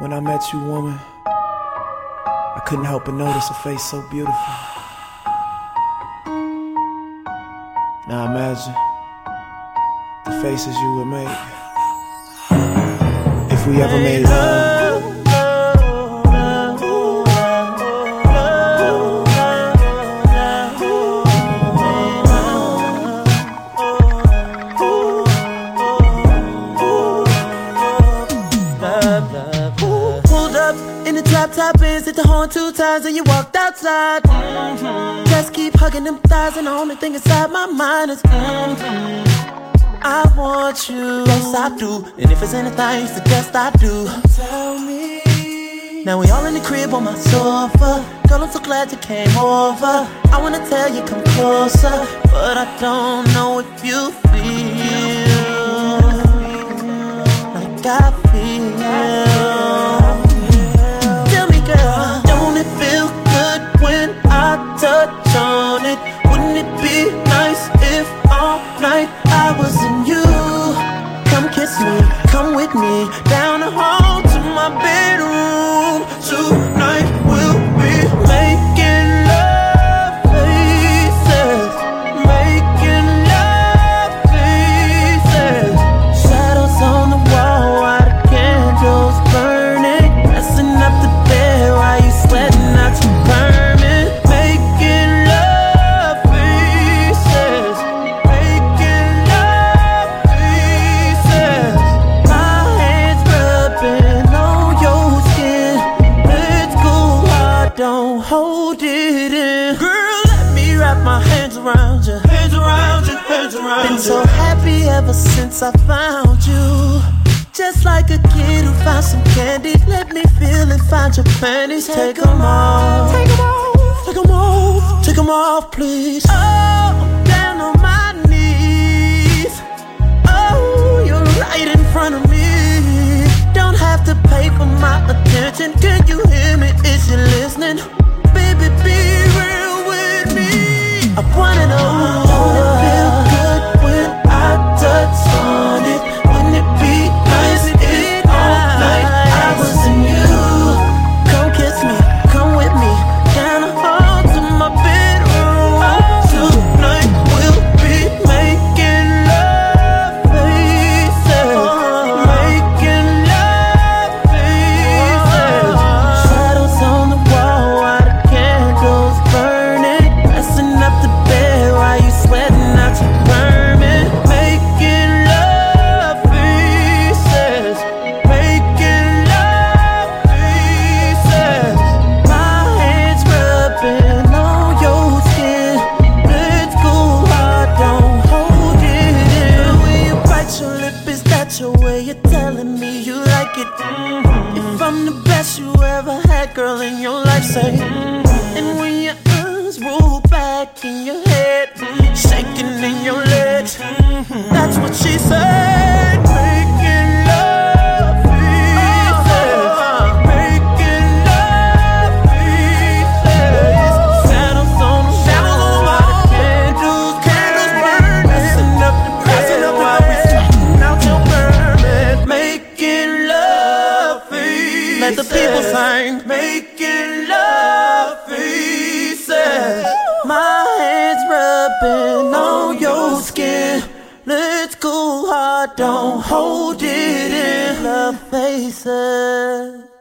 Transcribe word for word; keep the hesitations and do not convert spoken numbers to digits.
When I met you, woman, I couldn't help but notice a face so beautiful. Now imagine the faces you would make if we ever made love. In the top top is hit the horn two times and you walked outside. Mm-hmm. Just keep hugging them thighs and the only thing inside my mind is mm-hmm. I want you. Yes I do. And if it's anything you suggest I do, tell me. Now we all in the crib on my sofa. Girl, I'm so glad you came over. I wanna tell you come closer, but I don't know if you feel like I feel. Touch on it. Wouldn't it be nice if all night I was in you? Come kiss me, come with me down the hall to my bedroom. Tonight we'll be making love faces, making love faces. Shadows on the wall while the candles burning, messing up the bed while you sweating out your burn. Don't hold it in. Girl, let me wrap my hands around you. Hands around you, hands around you. Been so happy ever since I found you. Just like a kid who found some candy. Let me feel and find your panties. Take them off. Take them off. Take them off. Take them off, please. Oh, I'm down on my knees. Oh, you're right in front of me. Don't have to pay for my attention. Can you hear me? Is you listening? Baby, be real with me. I wanna know, don't it feel good when I touch on it? Wouldn't it be nice if all night I was in you? Come kiss me, come with me down the hall to my bedroom. Tonight we'll be making love faces, making love faces. Shadows on the wall while the candles burning, messing up the bed while you sweating out your vermin. Making love faces, making love faces. My hands rubbing on your skin. Let's go hard, don't hold it in. The way you bite your lip, is that your way of telling me you like it? Mm-hmm. If I'm the best you ever had, girl, in your life, say mm-hmm. And when your arms roll back in your head, mm-hmm. shaking in your legs, mm-hmm. that's what she said. Making love faces, oh, making love faces. Shadows on the wall, while the candles, candles burn, messing up the bed while we sweating out your vermin. Making love faces. Let the people sing. Making love faces. My hands rubbing on your skin. Let's go hard, don't hold it in. Love faces.